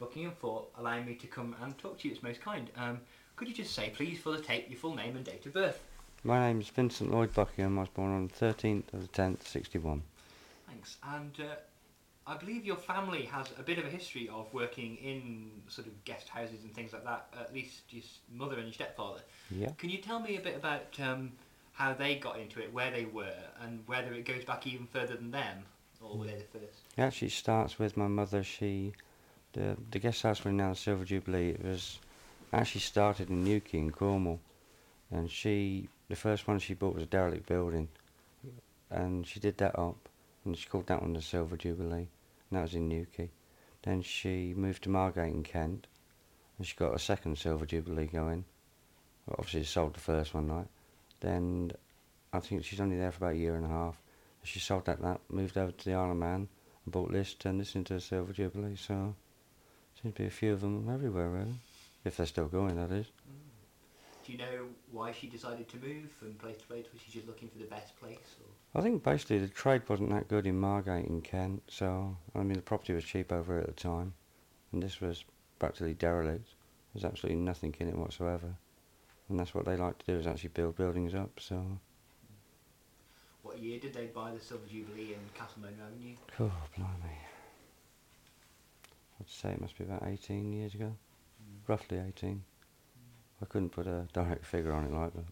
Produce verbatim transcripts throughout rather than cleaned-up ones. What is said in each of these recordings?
Buckingham, for allowing me to come and talk to you. It's most kind. Um, could you just say, please, for the tape, your full name and date of birth? My name is Vincent Lloyd Buckingham. I was born on the thirteenth of the tenth, sixty-one. Thanks. And uh, I believe your family has a bit of a history of working in sort of guest houses and things like that, at least your mother and your stepfather. Yeah. Can you tell me a bit about um, how they got into it, where they were, and whether it goes back even further than them, or were they the first? It actually starts with my mother. She, the the guest house we're in now, the Silver Jubilee, it was actually started in Newquay in Cornwall, and she, the first one she bought was a derelict building, and she did that up, and she called that one the Silver Jubilee, and that was in Newquay. Then she moved to Margate in Kent, and she got a second Silver Jubilee going. Well, obviously she sold the first one, right? Then I think she's only there for about a year and a half. She sold that, that moved over to the Isle of Man, and bought this, turned this into a Silver Jubilee. So seems to be a few of them everywhere, really, if they're still going, that is. Mm. Do you know why she decided to move from place to place? Was she just looking for the best place? Or? I think basically the trade wasn't that good in Margate in Kent, so I mean the property was cheap over here at the time, and this was practically derelict. There's absolutely nothing in it whatsoever, and that's what they like to do, is actually build buildings up. So. What year did they buy the Silver Jubilee in Castlemone Avenue? Oh, blimey. I'd say it must be about eighteen years ago, mm. roughly eighteen. Mm. I couldn't put a direct figure on it like that.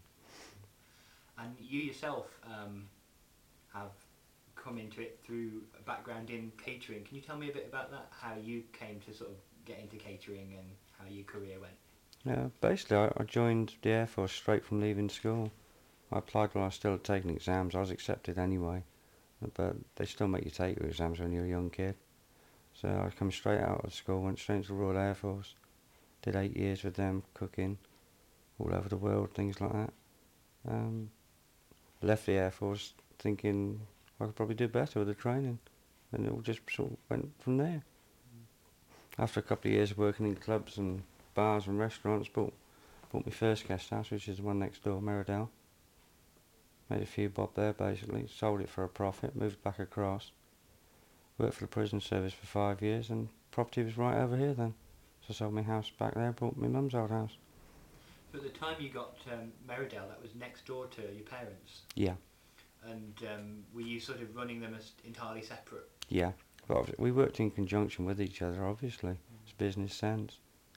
And you yourself um, have come into it through a background in catering. Can you tell me a bit about that? How you came to sort of get into catering and how your career went? Yeah, basically I, I joined the Air Force straight from leaving school. I applied while I was still taking exams. I was accepted anyway, but they still make you take your exams when you're a young kid. So I come straight out of school, went straight into the Royal Air Force, did eight years with them, cooking all over the world, things like that. Um, left the Air Force thinking I could probably do better with the training, and it all just sort of went from there. Mm. After a couple of years of working in clubs and bars and restaurants, bought, bought my first guest house, which is the one next door, Meridale. Made a few bob there basically, sold it for a profit, moved back across, worked for the prison service for five years, and property was right over here then. So I sold my house back there, bought my mum's old house. So at the time you got um, Meridale, that was next door to your parents? Yeah. And um, were you sort of running them as entirely separate? Yeah, but we worked in conjunction with each other, obviously. Mm. It's business sense.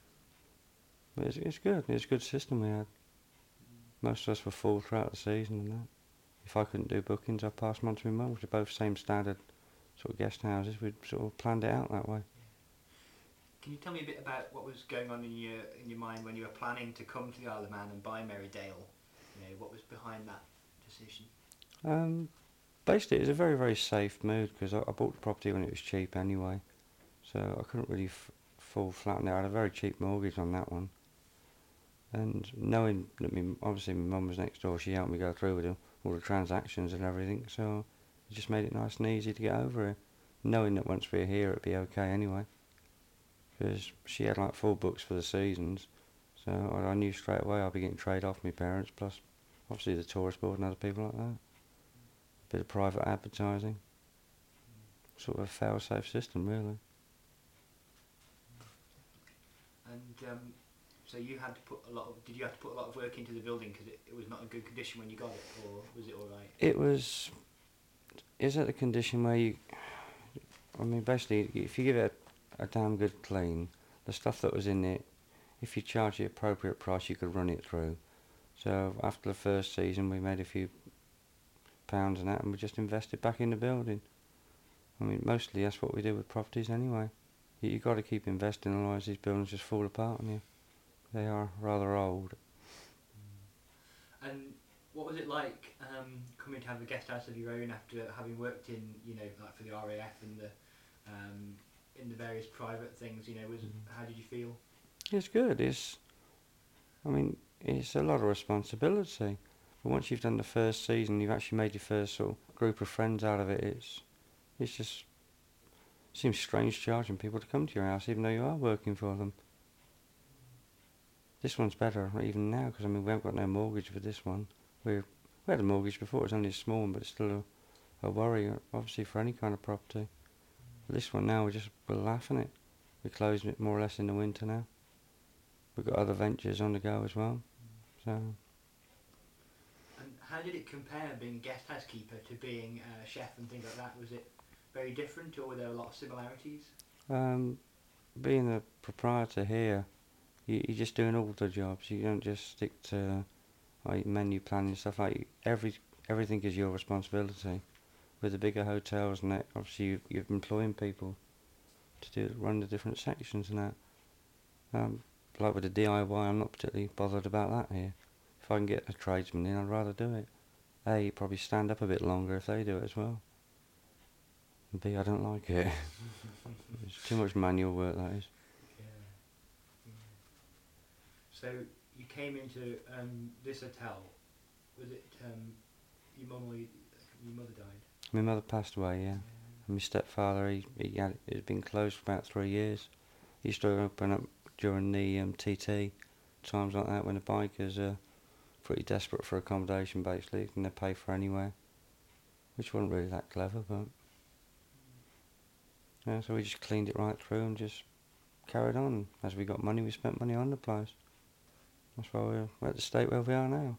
But it's, it's good, it's a good system we had. Mm. Most of us were full throughout the season and that. If I couldn't do bookings, I passed them on to my mum, which are both same standard sort of guest houses. We'd sort of planned it out that way. Can you tell me a bit about what was going on in your in your mind when you were planning to come to the Isle of Man and buy Meridale? You know, what was behind that decision? Um, basically, it was a very, very safe move because I, I bought the property when it was cheap anyway, so I couldn't really f- fall flat on it. I had a very cheap mortgage on that one, and knowing that me, obviously my mum was next door, she helped me go through with it, all the transactions and everything, so it just made it nice and easy to get over here, knowing that once we're here it'd be okay anyway, because she had like four books for the seasons, so I, I knew straight away I'd be getting trade off my parents, plus obviously the tourist board and other people like that. A bit of private advertising, sort of a fail-safe system really. And um, so you had to put a lot of, did you have to put a lot of work into the building because it, it was not in good condition when you got it, or was it alright? It was, is it the condition where you, I mean basically if you give it a, a damn good clean, the stuff that was in it, if you charge the appropriate price you could run it through. So after the first season we made a few pounds and that, and we just invested back in the building. I mean mostly that's what we do with properties anyway. You, you got to keep investing, otherwise these buildings just fall apart on you. They are rather old. And what was it like um, coming to have a guest house of your own after having worked in, you know, like for the R A F and the um, in the various private things? You know, was mm. how did you feel? It's good. It's, I mean, it's a lot of responsibility. But once you've done the first season, you've actually made your first sort of group of friends out of it. It's, it's just, it seems strange charging people to come to your house even though you are working for them. This one's better even now because I mean we haven't got no mortgage for this one. We we had a mortgage before, it was only a small one, but it's still a, a worry obviously for any kind of property. But this one now we're just we're laughing at it. we close it more or less in the winter now. We've got other ventures on the go as well. So. And how did it compare being guest housekeeper to being a chef and things like that? Was it very different, or were there a lot of similarities? Um, being a proprietor here, you, you're just doing all the jobs. You don't just stick to like menu planning and stuff like every everything is your responsibility. With the bigger hotels and that, obviously you, you're employing people to do run the different sections and that. Um, like with the D I Y, I'm not particularly bothered about that here. If I can get a tradesman in, I'd rather do it. A, you probably stand up a bit longer if they do it as well. And B, I don't like it. It's too much manual work, that is. Yeah. Yeah. So you came into um, this hotel. Was it um, your mum or your, your mother died? My mother passed away, yeah. Yeah. And my stepfather, he, he had it had been closed for about three years. He used to open up during the um, T T, times like that when the bikers are pretty desperate for accommodation, basically, and they pay for anywhere, which wasn't really that clever, but yeah. So we just cleaned it right through and just carried on. As we got money, we spent money on the place. That's why we're, we're at the state where we are now.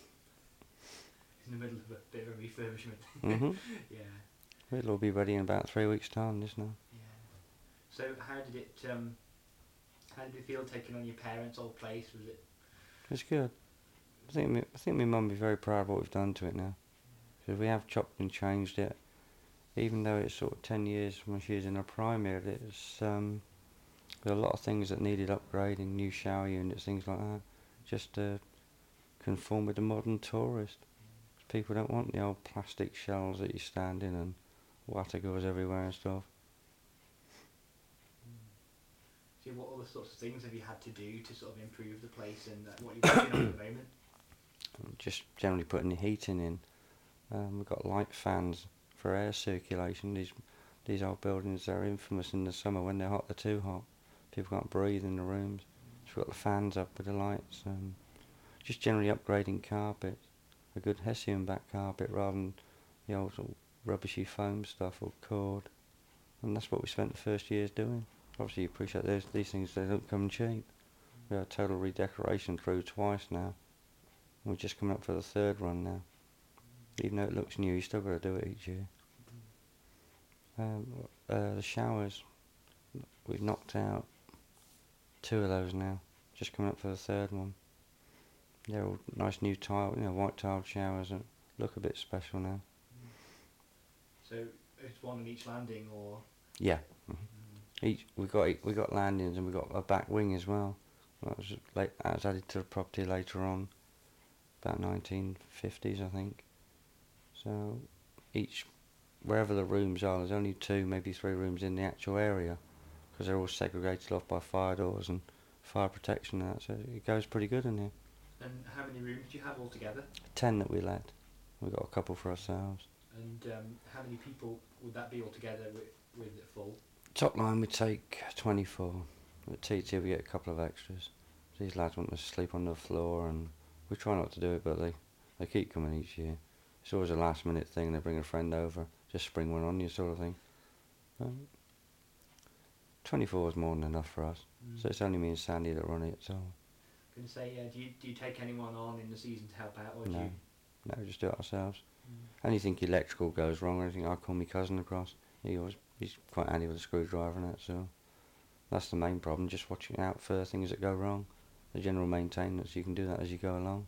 In the middle of a bit of a refurbishment. Mhm. Yeah. It'll all be ready in about three weeks' time, this now. Yeah. So how did it um, how did it feel taking on your parents' old place? Was it? It's good. I think me, I think my mum will be very proud of what we've done to it now, because we have chopped and changed it. Even though it's sort of ten years from when she was in her prime year, it's um, there are a lot of things that needed upgrading, new shower units, things like that, just to conform with the modern tourist. 'Cause people don't want the old plastic shells that you stand in and water goes everywhere and stuff. So what other sorts of things have you had to do to sort of improve the place, and uh, what you're working on at the moment? Just generally putting the heating in. Um, we've got light fans for air circulation. These these old buildings are infamous in the summer. When they're hot, they're too hot. People can't breathe in the rooms. So we've got the fans up with the lights. Um, just generally upgrading carpets. A good Hessian back carpet rather than the old sort of rubbishy foam stuff or cord. And that's what we spent the first years doing. Obviously you appreciate those, these things, they don't come cheap. We had a total redecoration through twice now. We're just coming up for the third run now. Even though it looks new, you still got to do it each year. Um, uh, the showers, we've knocked out two of those now. Just coming up for the third one. They're all nice new tile, you know, white tiled showers that look a bit special now. So it's one on each landing, or? Yeah. Mm-hmm. Each we got we got landings and we got a back wing as well. That was late, that was added to the property later on, about nineteen fifties, I think. So each, wherever the rooms are, there's only two, maybe three rooms in the actual area, because they're all segregated off by fire doors and fire protection and that. So it goes pretty good in here. And how many rooms do you have altogether? Ten that we let. We've got a couple for ourselves. And um, how many people would that be altogether with, with it full? Top line we take twenty-four. At T T we get a couple of extras. These lads want to sleep on the floor, and we try not to do it, but they, they keep coming each year. It's always a last minute thing. They bring a friend over, just spring one on you sort of thing. Um, twenty-four is more than enough for us. Mm. So it's only me and Sandy that run it. So. Can you say, uh, do you do you take anyone on in the season to help out, or no, do you? No, we just do it ourselves. Mm. Anything electrical goes wrong, or anything, I call my cousin across. He always he's quite handy with a screwdriver and that. So that's the main problem. Just watching out for things that go wrong. The general maintenance, you can do that as you go along.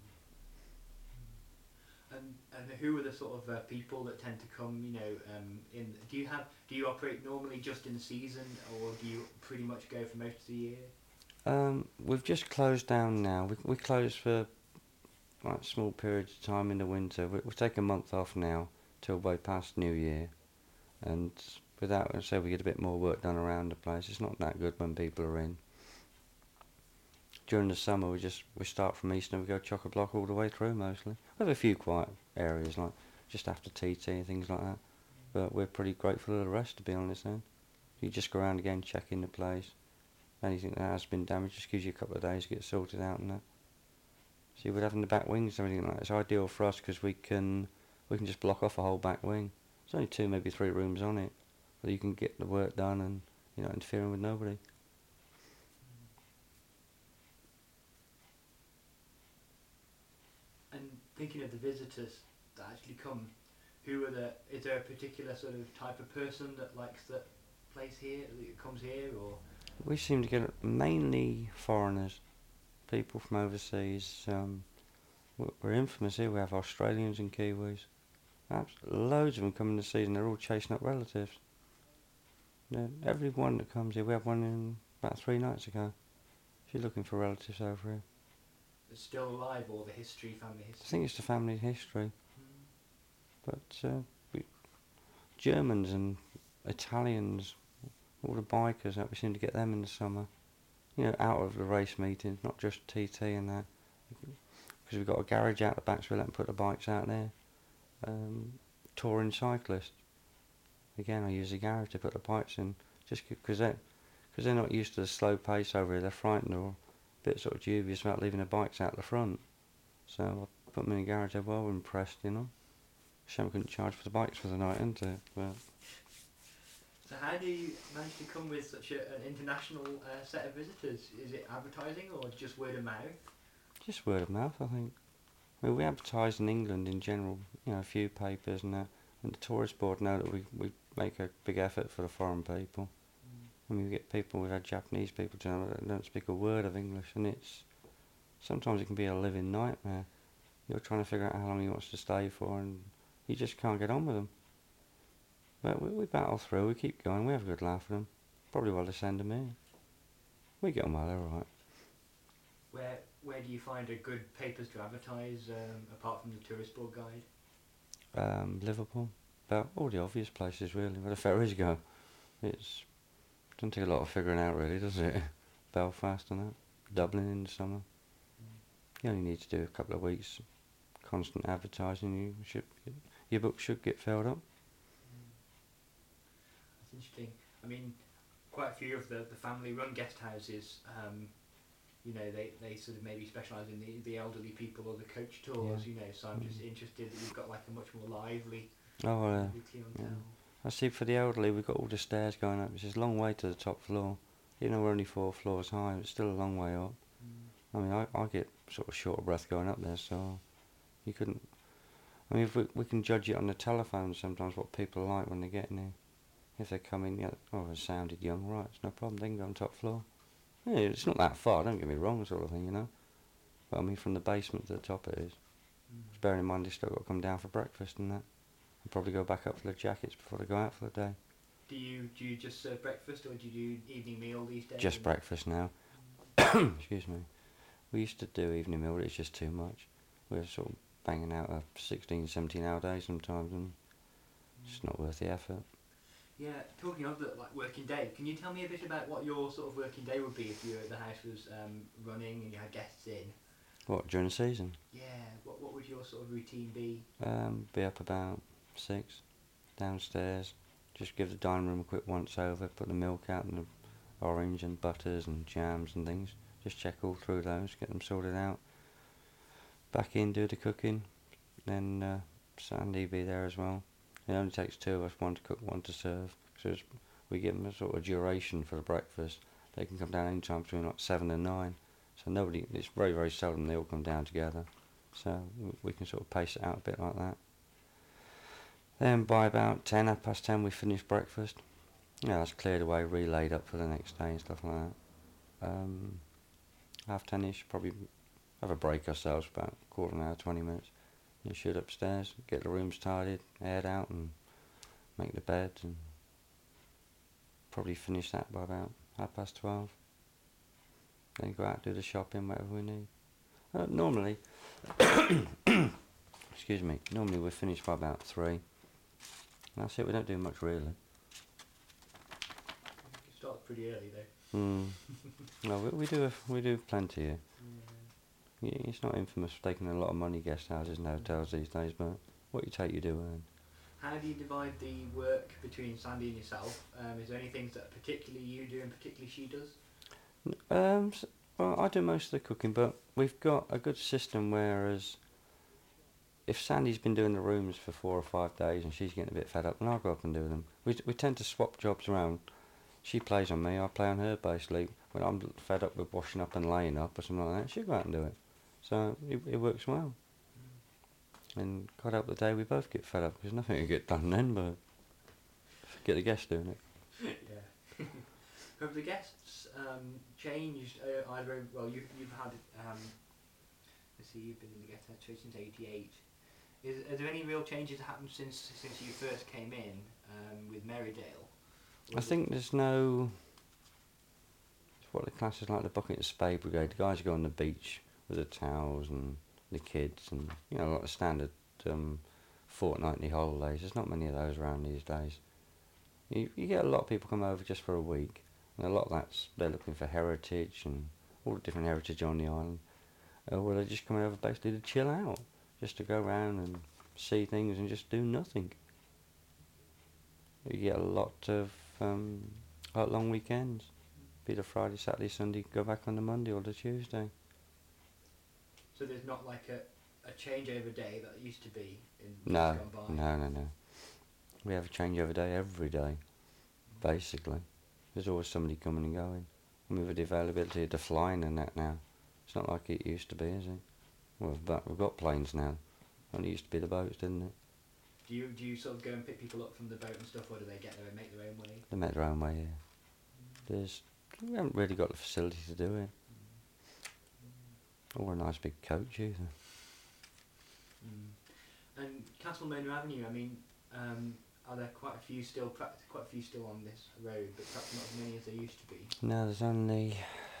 And and who are the sort of uh, people that tend to come? You know, um, in do you have do you operate normally just in the season, or do you pretty much go for most of the year? Um, we've just closed down now. We we close for like small periods of time in the winter. We we take a month off now till way past New Year, and without I say we get a bit more work done around the place. It's not that good when people are in. During the summer, we just we start from East and we go chock-a-block all the way through mostly. We have a few quiet areas like just after T T and things like that, but we're pretty grateful for the rest, to be honest. Then you just go around again, check in the place. Anything that has been damaged just gives you a couple of days to get sorted out and that. See, with having the back wings and everything like that, it's ideal for us because we can we can just block off a whole back wing. There's only two, maybe three rooms on it, but you can get the work done and you're not interfering with nobody. And thinking of the visitors that actually come, who are the? Is there a particular sort of type of person that likes that place here, that comes here, or? We seem to get mainly foreigners, people from overseas. Um, we- we're infamous here. We have Australians and Kiwis. Abs- loads of them come in the season. They're all chasing up relatives. Yeah, every one that comes here, we had one in about three nights ago. She's looking for relatives over here. It's still alive, or the history, family I history? think it's the family history. Mm. But uh, we, Germans and Italians, all the bikers, that we seem to get them in the summer. You know, out of the race meetings, not just T T and that. Because we've got a garage out the back, so we let them put the bikes out there. Um, touring cyclists. Again, I use the garage to put the bikes in, just because they're, cause they're not used to the slow pace over here. They're frightened or a bit sort of dubious about leaving the bikes out the front. So I put them in the garage. They're well impressed, you know. Shame I couldn't charge for the bikes for the night, isn't it? But So how do you manage to come with such a, an international uh, set of visitors? Is it advertising or just word of mouth? just word of mouth, I think. I mean, we advertise in England in general, you know, a few papers and that, and the tourist board know that we, we make a big effort for the foreign people. Mm. I mean, we get people, we've had Japanese people turn up that don't speak a word of English, and it's, sometimes it can be a living nightmare. You're trying to figure out how long he wants to stay for, and you just can't get on with them. But we, we battle through, we keep going, we have a good laugh with them. Probably why they send them here. We get on well, they're alright. Where where do you find a good papers to advertise, um, apart from the tourist board guide? Um, Liverpool, about all the obvious places really, where the ferries go. It's doesn't take a lot of figuring out really, does it? Belfast and that, Dublin in the summer. Mm. You only need to do a couple of weeks constant advertising. You should, your book should get filled up. That's interesting. I mean, quite a few of the, the family-run guest houses, um, you know, they, they sort of maybe specialise in the, the elderly people or the coach tours, Yeah. you know, so I'm just Mm. interested that you've got like a much more lively, Oh, uh, lively clientele. yeah. I see for the elderly we've got all the stairs going up, which is a long way to the top floor. Even though we're only four floors high, it's still a long way up. Mm. I mean, I, I get sort of short of breath going up there, so you couldn't... I mean, if we, we can judge it on the telephone sometimes, what people are like when they get in there. If they come in, yeah, oh, they sounded young, right, it's no problem, they can go on top floor. Yeah, it's not that far, don't get me wrong, sort of thing, you know. But I mean, from the basement to the top it is. Mm. Bearing in mind they've still got to come down for breakfast and that. And probably go back up for their jackets before they go out for the day. Do you do you just serve breakfast, or do you do evening meal these days? Just And- breakfast now. Excuse me. We used to do evening meal, but it's just too much. We're sort of banging out a sixteen, seventeen hour day sometimes, and it's just not worth the effort. Yeah, talking of the like working day, can you tell me a bit about what your sort of working day would be if you the house was um, running and you had guests in? What, during the season? Yeah, what what would your sort of routine be? Um, be up about six, downstairs, just give the dining room a quick once over, put the milk out and the orange and butters and jams and things, just check all through those, get them sorted out. Back in, do the cooking, then uh, Sandy be there as well. It only takes two of us, one to cook, one to serve, because we give them a sort of duration for the breakfast. They can come down any time between like seven and nine, so nobody, it's very very seldom they all come down together, so we can sort of pace it out a bit like that. Then by about ten, half past ten, we finish breakfast. Yeah, that's cleared away, relayed up for the next day and stuff like that. Um, half ten-ish, probably have a break ourselves, about a quarter of an hour, twenty minutes. You shoot upstairs, get the rooms tidied, aired out, and make the beds, and probably finish that by about half past twelve. Then go out, do the shopping, whatever we need. Uh, normally, excuse me, normally we're finished by about three. That's it, we don't do much really. It starts pretty early though. Mm. No, we, we do a, we do plenty here. Yeah. Yeah, it's not infamous for taking a lot of money guest houses and hotels these days, but what you take, you do earn. How do you divide the work between Sandy and yourself? Um, is there any things that particularly you do and particularly she does? Um, s well, I do most of the cooking, but we've got a good system. Whereas, if Sandy's been doing the rooms for four or five days and she's getting a bit fed up, then I'll go up and do them. We we tend to swap jobs around. She plays on me, I play on her basically. When I'm fed up with washing up and laying up or something like that, she'll go out and do it. So it, it works well. And God help the day we both get fed up, because nothing can get done then but get the guests doing it. Yeah. Have the guests um, changed uh, either? Well, you, you've had. Um, let's see, you've been in the guest house since eighty-eight. Is are there any real changes that happened since since you first came in um, with Merrydale? Or I is think there's no. What the class is like the bucket and spade brigade. The guys go on the beach with the towels and the kids, and you know, like the standard um, fortnightly holidays. There's not many of those around these days. You, you get a lot of people come over just for a week, and a lot of that's they're looking for heritage and all the different heritage on the island. Uh, well, they're just coming over basically to chill out, just to go around and see things and just do nothing. You get a lot of um, like long weekends. Be the Friday, Saturday, Sunday, go back on the Monday or the Tuesday. So there's not like a, a changeover day that used to be in No, years gone by? no, no, no. We have a changeover day every day, basically. There's always somebody coming and going. And with the availability of the flying and that now, it's not like it used to be, is it? Well, but we've got planes now. Only used to be the boats, didn't it? Do you do you sort of go and pick people up from the boat and stuff, or do they get there and make their own way? They make their own way here. There's, we haven't really got the facility to do it. Or a nice big coach either. Mm. And Castle Mona Avenue, I mean, um, are there quite a few still, perhaps quite a few still on this road, but perhaps not as many as there used to be? No, there's only...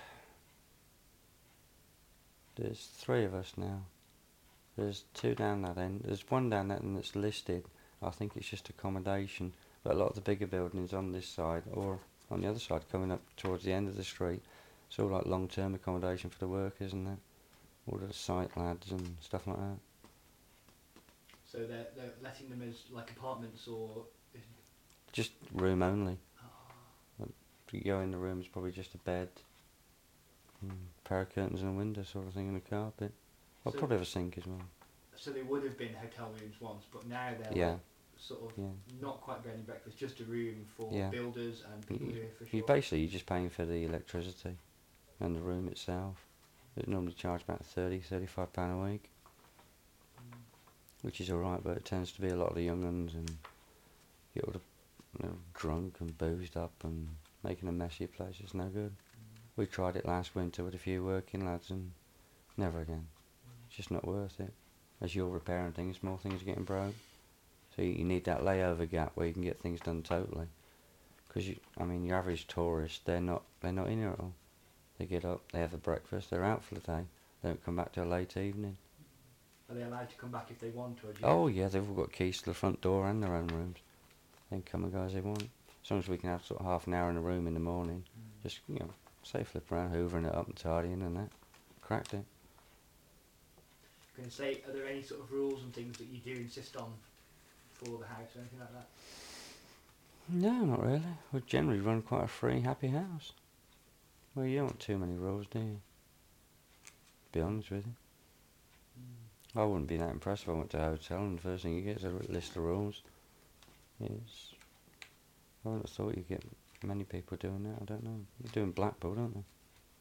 There's three of us now. There's two down that end. There's one down that end that's listed. I think it's just accommodation. But a lot of the bigger buildings on this side, or on the other side, coming up towards the end of the street, it's all like long-term accommodation for the workers and that. All the site lads and stuff like that. So they're, they're letting them as like apartments or... Just room only. Oh. You go in the room, it's probably just a bed, mm, pair of curtains and a window sort of thing, and a carpet. I'll So- probably have a sink as well. So they would have been hotel rooms once, but now they're Yeah. like sort of Yeah. not quite bed and breakfast, just a room for Yeah. builders and people You, who are for you sure. basically you're just paying for the electricity and the room itself. It normally charge about thirty, thirty-five pound a week, Mm. which is alright, but it tends to be a lot of the young uns and get all the, you know, drunk and boozed up and making a messy place. It's no good. We tried it last winter with a few working lads and never again. It's just not worth it. As you're repairing things, more things are getting broke. So you, you need that layover gap where you can get things done totally. Because you, I mean, your average tourist, they're not, they're not in here at all. They get up, they have a breakfast, they're out for the day. They don't come back till late evening. Are they allowed to come back if they want, or do you Oh yeah, they've all got keys to the front door and their own rooms. They can come and go as they want. As long as we can have sort of half an hour in a room in the morning, Mm. just, you know, say flip around, hoovering it up and tidying and that. Cracked it. Can you say, are there any sort of rules and things that you do insist on for the house or anything like that? No, not really. We generally run quite a free, happy house. Well, you don't want too many rules, do you? To be honest with you. I wouldn't be that impressed if I went to a hotel and the first thing you get is a r- list of rules. It's, I wouldn't have thought you'd get many people doing that, I don't know. They're doing Blackpool, don't they?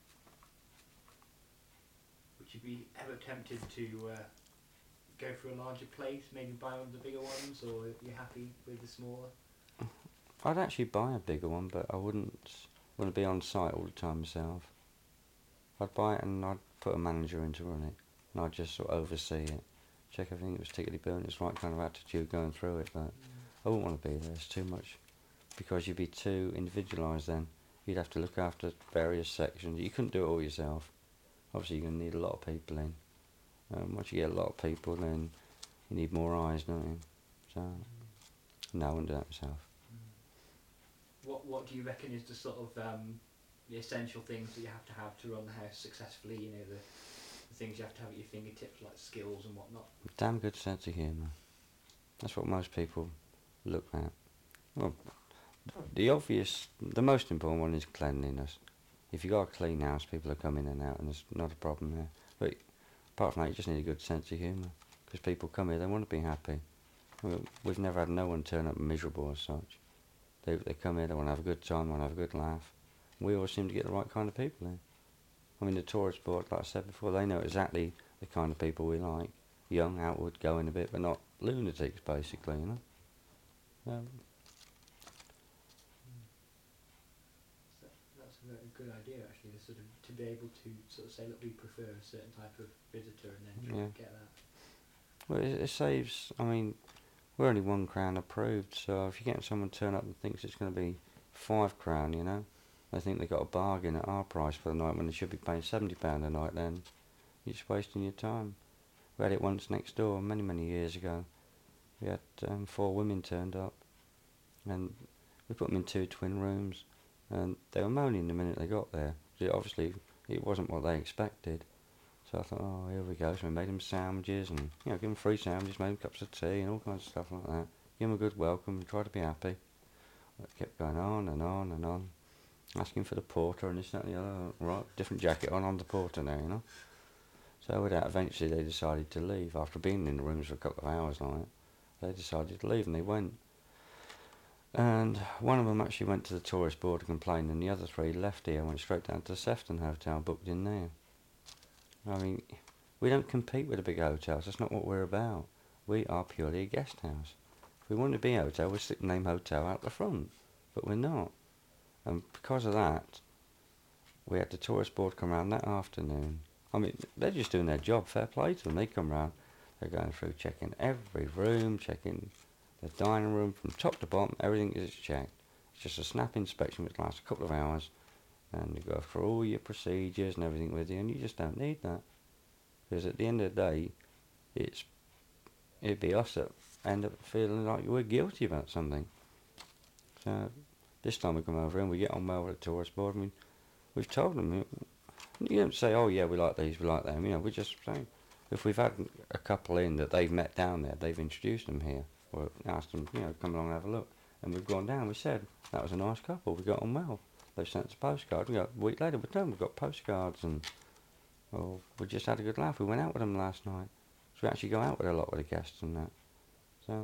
Would you be ever tempted to uh, go for a larger place, maybe buy one of the bigger ones, or are you happy with the smaller? I'd actually buy a bigger one, but I wouldn't want to be on site all the time myself. I'd buy it and I'd put a manager in to run it, and I'd just sort of oversee it, check everything that was tickety boo and it's the right kind of attitude going through it, but I wouldn't want to be there, it's too much, because you'd be too individualised then. You'd have to look after various sections, you couldn't do it all yourself. Obviously you're going to need a lot of people in. Um, once you get a lot of people, then you need more eyes, don't you? So, no, I wouldn't do that myself. What What do you reckon is the sort of um, the essential things that you have to have to run the house successfully? You know, the, the things you have to have at your fingertips, like skills and whatnot. Damn good sense of humour. That's what most people look at. Well, the obvious, the most important one is cleanliness. If you've got a clean house, people will come in and out and there's not a problem there. But apart from that, you just need a good sense of humour. Because people come here, they want to be happy. Well, we've never had no one turn up miserable as such. They they come here, they want to have a good time, want to have a good laugh. We always seem to get the right kind of people in. I mean, the tourist board, like I said before, they know exactly the kind of people we like. Young, outward, going a bit, but not lunatics, basically, you know. Um, So that's a very good idea, actually, to sort of to be able to sort of say, look, we prefer a certain type of visitor, and then try Yeah. and get that. well, it, it saves. I mean, we're only one crown approved, so if you're getting someone to turn up and thinks it's going to be five crown, you know, they think they got a bargain at our price for the night when they should be paying seventy pound a night. Then you're just wasting your time. We had it once next door, many many years ago. We had um, four women turned up, and we put them in two twin rooms, and they were moaning the minute they got there. So obviously, it wasn't what they expected. So I thought, oh, here we go. So we made them sandwiches, and you know, give them free sandwiches, made them cups of tea, and all kinds of stuff like that. Give them a good welcome, and try to be happy. It kept going on and on and on, asking for the porter and this, that, and the other. Right, different jacket on on the porter now, you know. So with that, eventually they decided to leave after being in the rooms for a couple of hours like that. They decided to leave, and they went. And one of them actually went to the tourist board to complain, and the other three left here and went straight down to the Sefton Hotel, booked in there. I mean, we don't compete with the big hotels. That's not what we're about. We are purely a guest house. If we wanted to be a hotel, we'd stick the name hotel out the front, but we're not. And because of that, we had the tourist board come round that afternoon. I mean, they're just doing their job. Fair play to them. They come round, they're going through, checking every room, checking the dining room from top to bottom. Everything is checked. It's just a snap inspection which lasts a couple of hours, and you go through all your procedures and everything with you, and you just don't need that. Because at the end of the day, it's it'd be us that end up feeling like we're guilty about something. So this time we come over and we get on well with the tourist board. I mean, we've told them, you don't say, oh yeah, we like these, we like them. You know, we just say, if we've had a couple in that they've met down there, they've introduced them here, or asked them, you know, come along and have a look. And we've gone down, we said, that was a nice couple, we got on well. They've sent us a postcard. We got a week later, we're done, we've got postcards, and well, we just had a good laugh. We went out with them last night. So we actually go out with a lot with the guests and that. So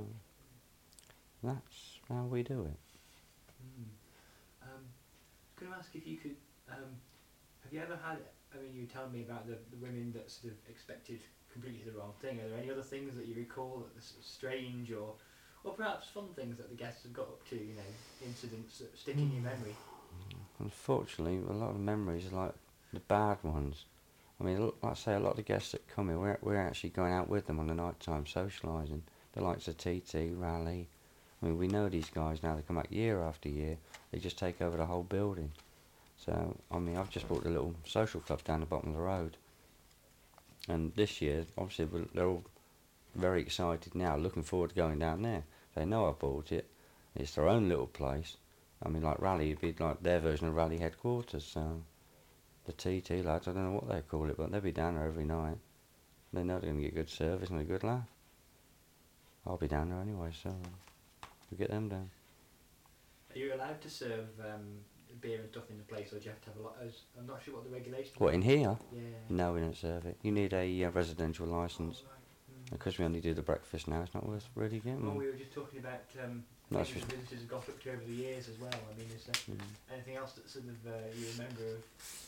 that's how we do it. Mm. Um, can I ask if you could, um, have you ever had, I mean, you were telling me about the, the women that sort of expected completely the wrong thing. Are there any other things that you recall that are sort of strange or, or perhaps fun things that the guests have got up to, you know, incidents that stick in your memory? Unfortunately, a lot of memories are like the bad ones. I mean, like I say, a lot of the guests that come here, we're, we're actually going out with them on the night time socialising. The likes of T T, Rally. I mean, we know these guys now, they come back year after year, they just take over the whole building. So, I mean, I've just bought a little social club down the bottom of the road. And this year, obviously, we're- they're all very excited now, looking forward to going down there. They know I bought it. It's their own little place. I mean, like Rally, it'd be like their version of Rally headquarters. So, the T T lads, I don't know what they call it, but they'll be down there every night. They know they're going to get good service and a good laugh. I'll be down there anyway, so we'll get them down. Are you allowed to serve um, beer and stuff in the place, or do you have to have a lot? As, I'm not sure what the regulations What, are. in here? Yeah. No, we don't serve it. You need a uh, residential licence. Oh, right. Mm. Because we only do the breakfast now, it's not worth really getting Well, one. we were just talking about um, No, things it's that visitors have got up to over the years as well. I mean, is there Mm. anything else that sort of uh, you remember of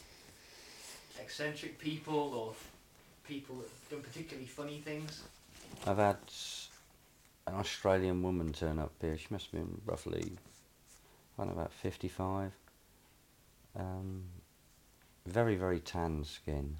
eccentric people or people that have done particularly funny things? I've had an Australian woman turn up here. She must have been roughly, I don't know, about fifty-five. Um, very, very tan skin.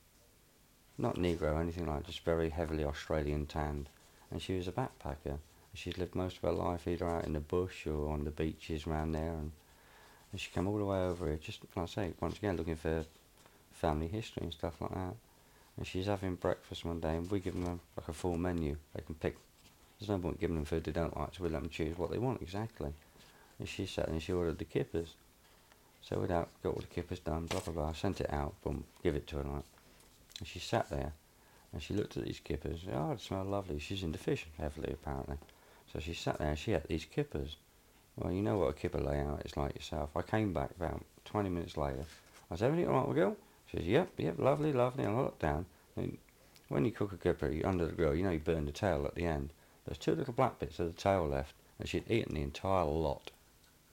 Not Negro or anything like that, just very heavily Australian tanned. And she was a backpacker. She's lived most of her life either out in the bush or on the beaches around there. And, and she came all the way over here, just, like I say, once again, looking for family history and stuff like that. And she's having breakfast one day, and we give them a, like a full menu. They can pick. There's no point giving them food they don't like, so we let them choose what they want exactly. And she sat there and she ordered the kippers. So we'd out, got all the kippers done, blah blah blah. Sent it out, boom, give it to her like. And she sat there, and she looked at these kippers. Oh, it smelled lovely. She's into fish heavily apparently. So she sat there and she ate these kippers. Well, you know what a kipper layout is like yourself. I came back about twenty minutes later. I said, everything all right with girl? She says, yep, yep, lovely, lovely. And I looked down. And when you cook a kipper you, under the grill, you know you burn the tail at the end. There's two little black bits of the tail left, and she'd eaten the entire lot.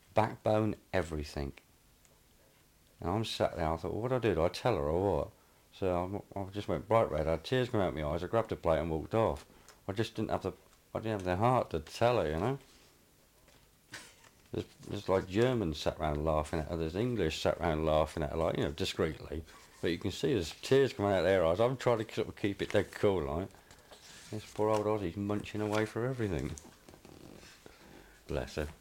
backbone, everything. And I'm sat there, I thought, well, what do I do? Do I tell her or what? So I, I just went bright red, I had tears coming out my eyes, I grabbed a plate and walked off. I just didn't have the, I didn't have the heart to tell her, you know. There's, there's like Germans sat around laughing at her, there's English sat around laughing at her, like, you know, discreetly. But you can see there's tears coming out of their eyes. I'm trying to sort of keep it dead cool, like. This poor old Aussie's munching away for everything. Bless her.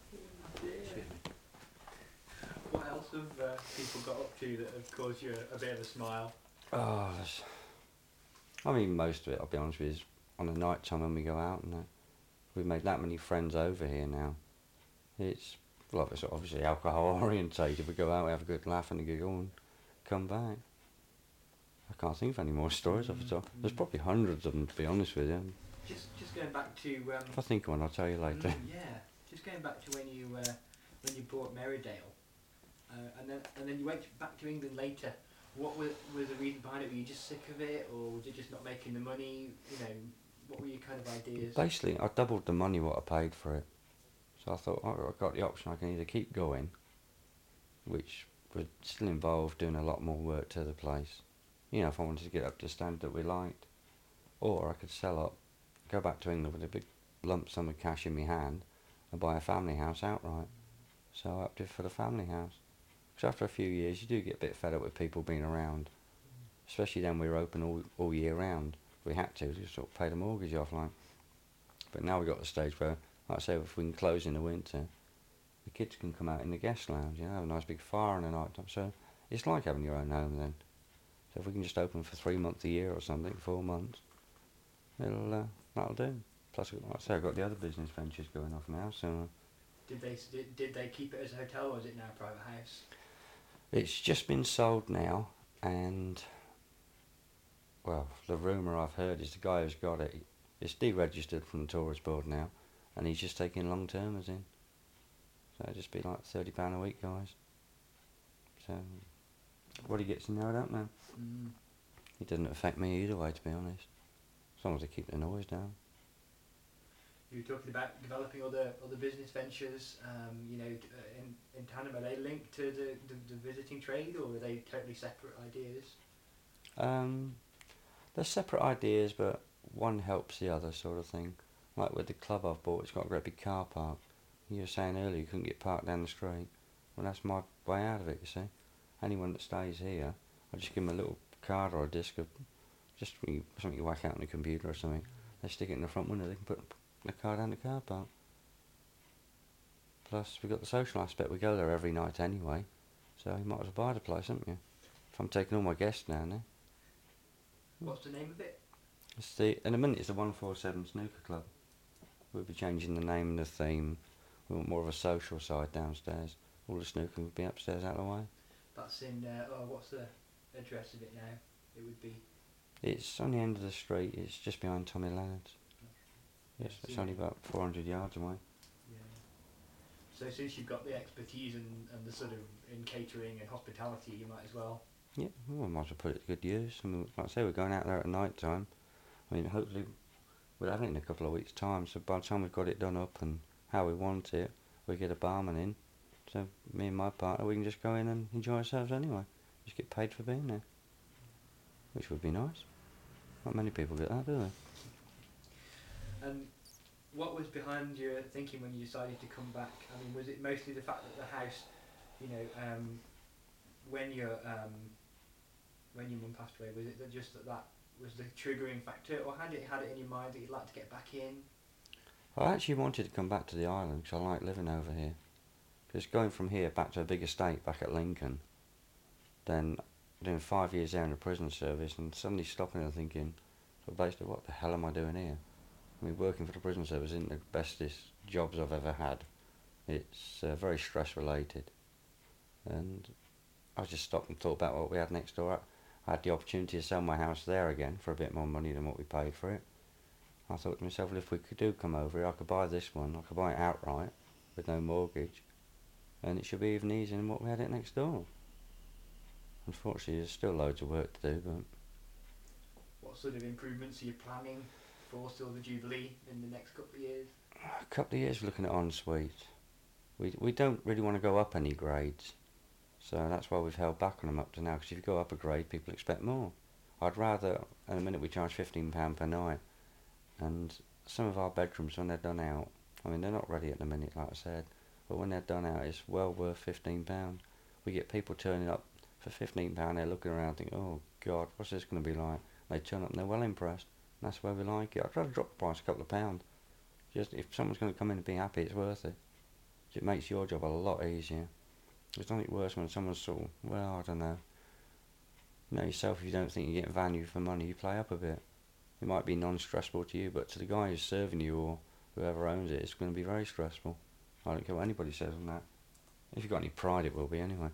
What else have uh, people got up to that have caused you a, a bit of a smile? Oh, that's- I mean, most of it, I'll be honest with you, is on the night time when we go out and that. We've made that many friends over here now. It's, well, it's obviously alcohol orientated. We go out, we have a good laugh and a giggle and come back. I can't think of any more stories off the top. There's probably hundreds of them, to be honest with you. Just, just going back to. Um, If I think of one, I'll tell you later. mm, yeah, just going back to when you uh, when you bought Merridale, uh, and then and then you went back to England later. What was was the reason behind it? Were you just sick of it, or was it just not making the money? You know, what were your kind of ideas? Basically, I doubled the money what I paid for it. So I thought, oh, I've got the option, I can either keep going, which would still involve doing a lot more work to the place, you know, if I wanted to get up to the standard that we liked. Or I could sell up, go back to England with a big lump sum of cash in my hand and buy a family house outright. So I opted for the family house. Because after a few years, you do get a bit fed up with people being around. Especially then we were open all, all year round. We had to, just sort of pay the mortgage off, like. But now we've got to the stage where, like I say, if we can close in the winter, the kids can come out in the guest lounge, you know, have a nice big fire in the night time. So it's like having your own home then. So if we can just open for three months a year or something, four months, it'll, uh, that'll do. Plus, like I say, I've got the other business ventures going off now, so... Did they did, did they keep it as a hotel, or is it now a private house? It's just been sold now, and, well, the rumour I've heard is the guy who's got it, it's deregistered from the tourist board now, and he's just taking long-termers in. So it'll just be like thirty pounds a week, guys. So, what he gets in there, I don't know. Mm. It doesn't affect me either way, to be honest. As long as I keep the noise down. You were talking about developing other other business ventures. Um, you know, d- uh, in in tandem, are they linked to the, the, the visiting trade, or are they totally separate ideas? Um, they're separate ideas, but one helps the other, sort of thing. Like with the club I've bought, it's got a great big car park. You were saying earlier you couldn't get parked down the street. Well, that's my way out of it, you see. Anyone that stays here, I just give them a little card or a disc of just when you, something you whack out on the computer or something. They stick it in the front window, they can put the car down the car park. Plus, we've got the social aspect, we go there every night anyway, so you might as well buy the place, haven't you? If I'm taking all my guests down there. What's the name of it? It's the, in a minute, it's the one four seven Snooker Club. We'll be changing the name and the theme. We want more of a social side downstairs. All the snooker would be upstairs out of the way. That's in. Uh, oh, what's the address of it now? It would be. It's on the end of the street. It's just behind Tommy Leonard's. Yes, it's Yeah. only about four hundred yards away. Yeah. So since you've got the expertise and, and the sort of in catering and hospitality, you might as well. Yeah, well, I might as well put it to good use. I mean, like I say, we're going out there at night time. I mean, hopefully we'll have it in a couple of weeks' time. So by the time we've got it done up and how we want it, we get a barman in. So me and my partner, we can just go in and enjoy ourselves anyway. Just get paid for being there, which would be nice. Not many people get that, do they? And what was behind your thinking when you decided to come back? I mean, was it mostly the fact that the house, you know, um, when your um, when your mum passed away, was it that just that that was the triggering factor, or had it had it in your mind that you'd like to get back in? I actually wanted to come back to the island because I like living over here. Because going from here back to a big estate back at Lincoln, then doing five years there in the prison service and suddenly stopping and thinking, so basically what the hell am I doing here? I mean, working for the prison service isn't the bestest jobs I've ever had. It's uh, very stress related. And I just stopped and thought about what we had next door. I had the opportunity to sell my house there again for a bit more money than what we paid for it. I thought to myself, well, if we could do come over here, I could buy this one, I could buy it outright with no mortgage, and it should be even easier than what we had it next door. Unfortunately, there's still loads of work to do, but... What sort of improvements are you planning for Silver Jubilee in the next couple of years? A couple of years looking at en suite. We we don't really want to go up any grades, so that's why we've held back on them up to now. Because if you go up a grade, people expect more. I'd rather, at the minute we charge fifteen pound per night, and some of our bedrooms when they're done out, I mean they're not ready at the minute, like I said, but when they're done out, it's well worth fifteen pound. We get people turning up for fifteen pound. They're looking around, thinking, "Oh God, what's this going to be like?" They turn up and they're well impressed. And that's why we like it. I'd rather drop the price a couple of pounds. Just if someone's going to come in and be happy, it's worth it. It makes your job a lot easier. There's nothing worse when someone's sort of, well, I don't know. You know yourself, if you don't think you're getting value for money, you play up a bit. It might be non-stressful to you, but to the guy who's serving you or whoever owns it, it's going to be very stressful. I don't care what anybody says on that. If you've got any pride, it will be anyway.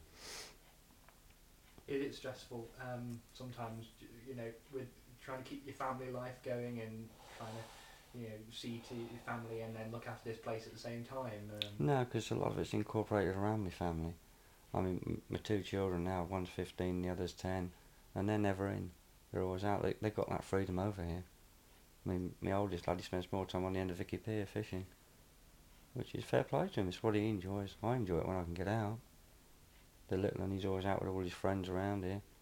Is it stressful um, sometimes, you know, with trying to keep your family life going and trying to, you know, see to your family and then look after this place at the same time? Um, No, because a lot of it's incorporated around my family. I mean, m- my two children now, one's fifteen, the other's ten, and they're never in. They're always out. They, they've got that freedom over here. I mean, my oldest lad, he spends more time on the end of Vicky Pier fishing, which is fair play to him. It's what he enjoys. I enjoy it when I can get out. The little one, he's always out with all his friends around here.